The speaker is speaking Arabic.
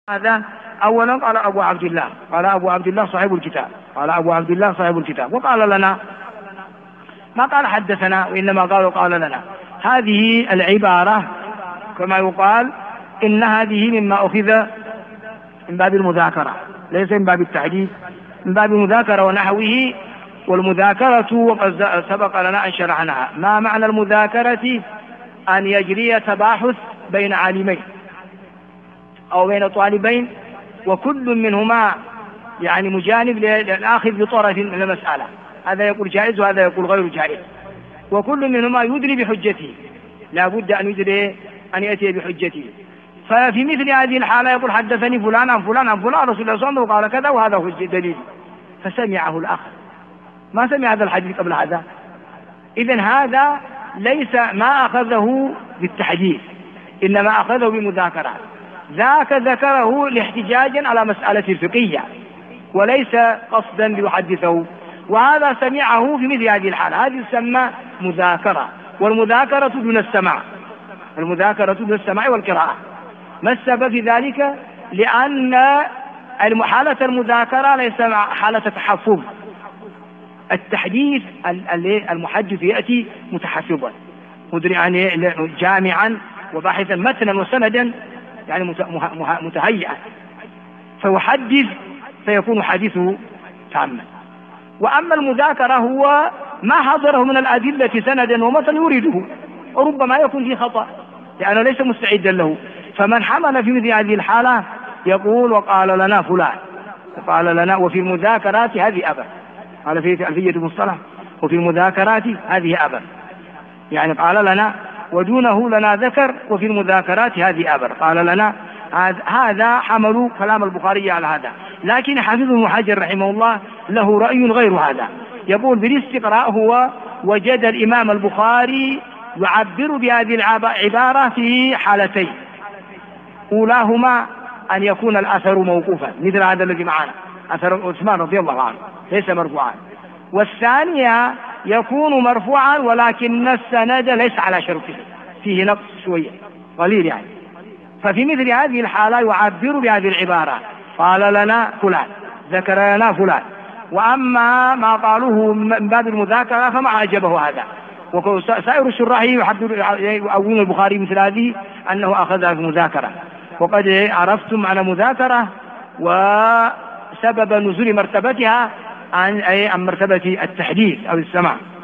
هذا أولا قال أبو عبد الله صاحب الكتاب وقال لنا، ما قال حدثنا وإنما قال لنا. هذه العبارة كما يقال إن هذه مما أخذ من باب المذاكرة ليس من باب التحديث، من باب المذاكرة ونحوه. والمذاكرة وقد سبق لنا أن شرحناها. ما معنى المذاكرة؟ أن يجري تباحث بين عالمين أو بين طالبين، وكل منهما يعني مجانب للآخر بطرف من المسألة، هذا يقول جائز وهذا يقول غير جائز، وكل منهما يدري بحجته، لا بد أن يدري أن يأتي بحجته. ففي مثل هذه الحالة يقول حدثني فلان عن فلان عن فلان رسول الله صلى الله عليه وسلم وقال كذا وهذا هو الدليل، فسمعه الآخر ما سمع هذا الحديث قبل هذا. إذن هذا ليس ما أخذه بالتحديث، إنما أخذه بمذاكرة، ذاك ذكره لاحتجاجا على مسألة فقهية وليس قصدا ليحدثه، وهذا سمعه في مثل هذه الحالة، هذه تسمى مذاكرة. والمذاكرة دون السماع والقراءة. ما السبب في ذلك؟ لأن حالة المذاكرة ليس حالة تحفظ. التحديث المحدث يأتي متحفظا يعني جامعا وباحثا متنا وسندا، يعني متهيئا، فيحدث فيكون حديثه تاما. وأما المذاكرة هو ما حضره من الأدلة سندا ومتن يريده، وربما يكون فيه خطأ لأنه ليس مستعدا له. فمن حمل في مثل هذه الحالة يقول وقال لنا فلان وقال لنا. وفي المذاكرات هذه أبا، قال في ألفية المصطلح وفي المذاكرات هذه أبا، يعني قال لنا ودونه لنا ذكر، وفي المذاكرات هذه أبر قال لنا. هذا حملوا كلام البخاري على هذا، لكن حافظ ابن حجر رحمه الله له رأي غير هذا، يقول بالاستقراء هو وجد الإمام البخاري يعبر بهذه العبارة في حالتين، أولاهما أن يكون الأثر موقوفا مثل هذا الذي معنا أثر عثمان رضي الله عنه ليس مرفوعا، والثانية يكون مرفوعا ولكن السند ليس على شرطه، فيه نقص شوية قليل يعني. ففي مثل هذه الحالة يعبر بهذه العبارة قال لنا فلان ذكر لنا فلان. وأما ما قالوه من باب المذاكرة فما عجبه هذا، وسائر الشراح يؤولون البخاري مثل هذه أنه أخذها في المذاكرة. وقد عرفتم على مذاكرة وسبب نزول مرتبتها عن مرتبة التحديث أو السماع.